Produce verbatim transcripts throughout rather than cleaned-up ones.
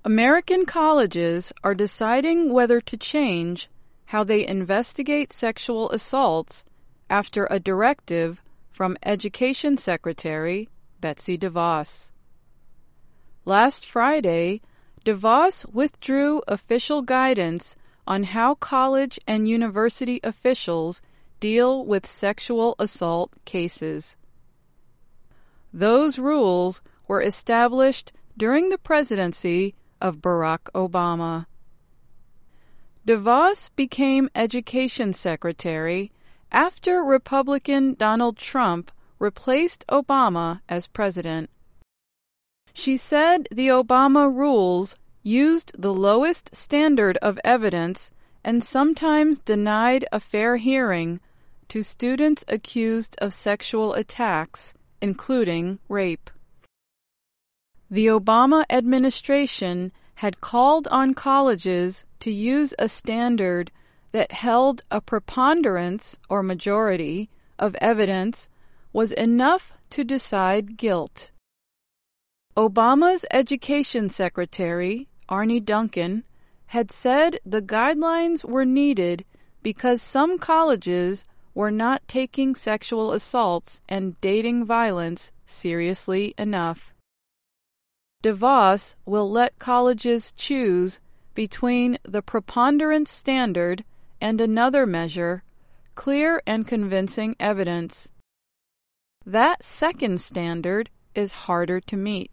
American colleges are deciding whether to change how they investigate sexual assaults after a directive from Education Secretary Betsy DeVos. Last Friday, DeVos withdrew official guidance on how college and university officials deal with sexual assault cases. Those rules were established during the presidency of Barack Obama. DeVos became Education Secretary after Republican Donald Trump replaced Obama as president. She said the Obama rules used the lowest standard of evidence and sometimes denied a fair hearing to students accused of sexual attacks, including rape. The Obama administration had called on colleges to use a standard that held a preponderance or majority of evidence was enough to decide guilt. Obama's Education Secretary, Arne Duncan, had said the guidelines were needed because some colleges were not taking sexual assaults and dating violence seriously enough. DeVos will let colleges choose between the preponderance standard and another measure, clear and convincing evidence. That second standard is harder to meet.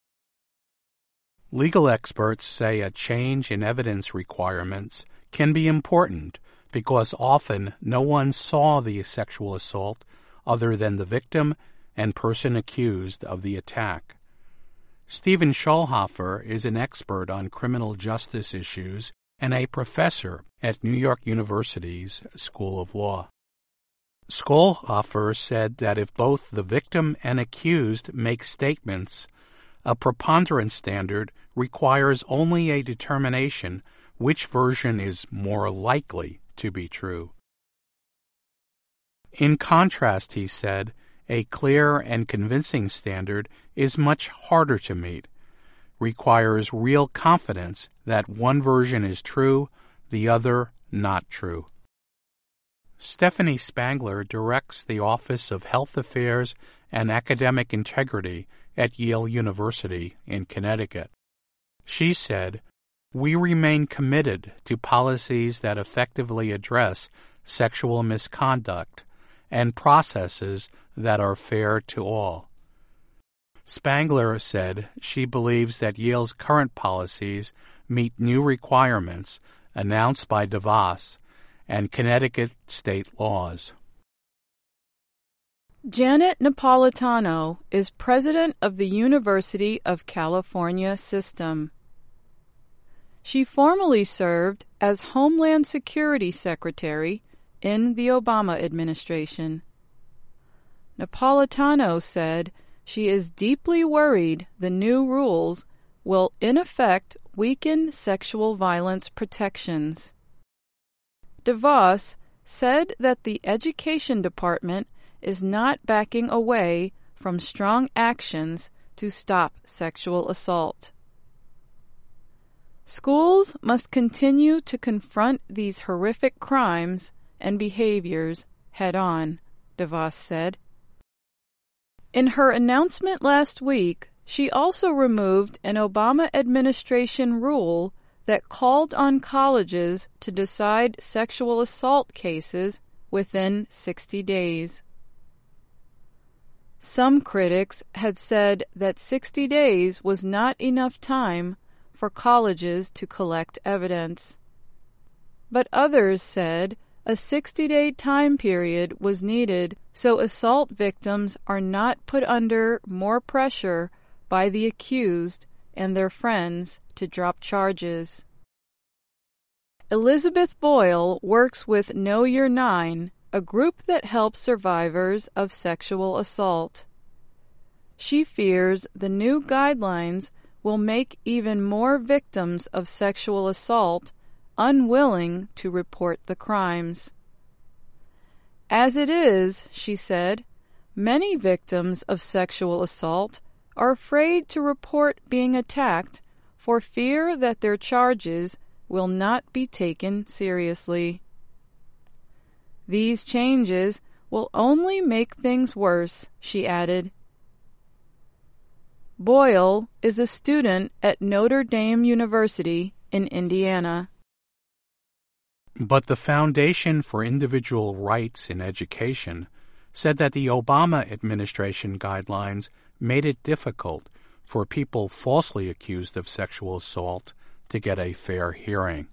Legal experts say a change in evidence requirements can be important because often no one saw the sexual assault other than the victim and person accused of the attack. Stephen Schulhofer is an expert on criminal justice issues and a professor at New York University's School of Law. Schulhofer said that if both the victim and accused make statements, a preponderance standard requires only a determination which version is more likely to be true. In contrast, he said, a clear and convincing standard is much harder to meet, requires real confidence that one version is true, the other not true. Stephanie Spangler directs the Office of Health Affairs and Academic Integrity at Yale University in Connecticut. She said, "We remain committed to policies that effectively address sexual misconduct and processes that are fair to all." Spangler said she believes that Yale's current policies meet new requirements announced by DeVos and Connecticut state laws. Janet Napolitano is president of the University of California System. She formerly served as Homeland Security Secretary in the Obama administration. Napolitano said she is deeply worried the new rules will in effect weaken sexual violence protections. DeVos said that the Education Department is not backing away from strong actions to stop sexual assault. Schools must continue to confront these horrific crimes and behaviors head-on, DeVos said. In her announcement last week, she also removed an Obama administration rule that called on colleges to decide sexual assault cases within sixty days. Some critics had said that sixty days was not enough time for colleges to collect evidence. But others said a sixty-day time period was needed so assault victims are not put under more pressure by the accused and their friends to drop charges. Elizabeth Boyle works with Know Your Nine, a group that helps survivors of sexual assault. She fears the new guidelines will make even more victims of sexual assault unwilling to report the crimes. As it is, she said, many victims of sexual assault are afraid to report being attacked for fear that their charges will not be taken seriously. These changes will only make things worse, she added. Boyle is a student at Notre Dame University in Indiana. But the Foundation for Individual Rights in Education said that the Obama administration guidelines made it difficult for people falsely accused of sexual assault to get a fair hearing.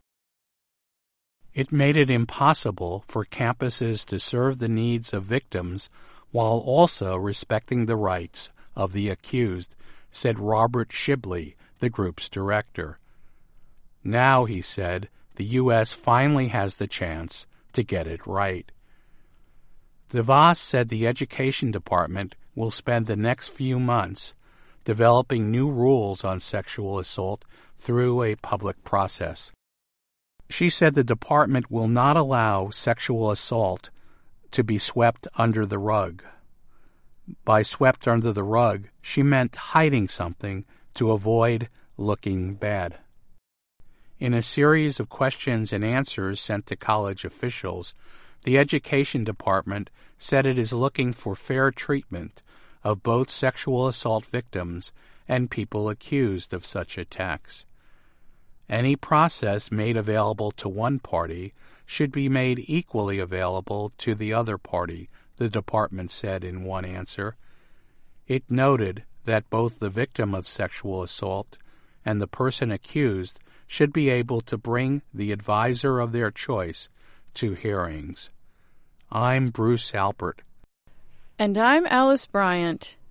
It made it impossible for campuses to serve the needs of victims while also respecting the rights of the accused, said Robert Shibley, the group's director. Now, he said, the U S finally has the chance to get it right. DeVos said the Education Department will spend the next few months developing new rules on sexual assault through a public process. She said the department will not allow sexual assault to be swept under the rug. By swept under the rug, she meant hiding something to avoid looking bad. In a series of questions and answers sent to college officials, the Education Department said it is looking for fair treatment of both sexual assault victims and people accused of such attacks. Any process made available to one party should be made equally available to the other party, the department said in one answer. It noted that both the victim of sexual assault and the person accused should be able to bring the advisor of their choice to hearings. I'm Bruce Alpert. And I'm Alice Bryant.